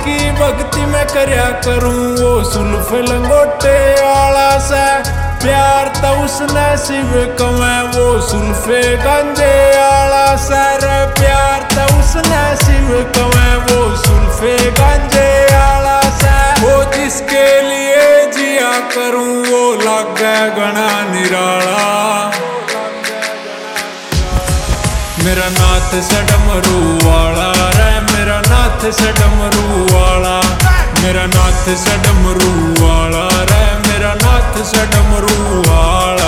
जिसकी भक्ति मैं करया करूं वो सुल्फ लंगोटे आला सा। प्यार तो उसने शिव कमै वो सुल्फे गांजे आला सर। प्यार तो उसने शिव कमै वो सुल्फे गांजे आला सर। वो जिसके लिए जिया करूं वो लागे घना निराला। मेरा नाथ से डमरू वाला रे, मेरा नाथ से डमरू वाला। मेरा नाथ से डमरू वाला रे, मेरा नाथ से डमरू वाला।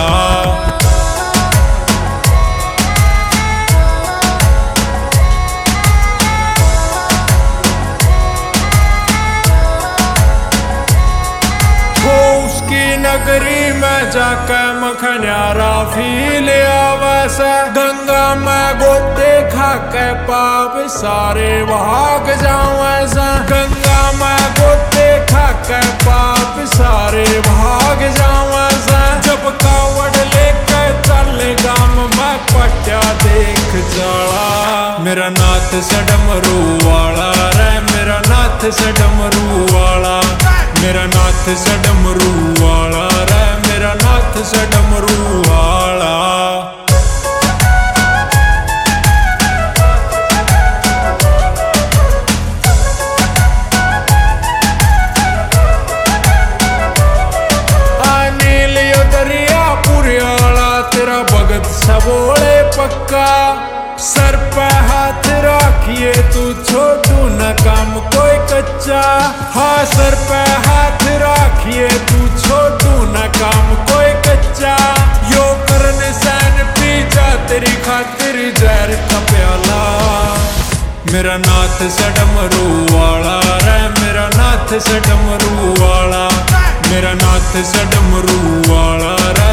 वो उसकी नगरी में जाकर मखन्यारा फील आवैसा। गंगा में गोते खा के पाप सारे भाग जावैसा। गंगा में गोते खा के पाप सारे भाग जावैसा। जब कावड़ लेके चले गाम में पट्या देख जाला। मेरा नाथ से डमरू वाला रे, मेरा नाथ से डमरू वाला। मेरा नाथ से डमरू वाला रे, मेरा नाथ से डमरू वाला। नीलियो दरिया पुरियाला तेरा भगत सबोले पक्का। सर पे हाथ राखिए तू छोटू न काम कोई कच्चा। हाँ सर पे हाथ राखिए तू छोटू न काम कोई कच्चा। यो करने सैन पी जा तेरी खातिर जहर का प्याला। मेरा नाथ से डमरू वाला रे, मेरा नाथ से डमरू वाला। मेरा नाथ से डमरू वाला रे,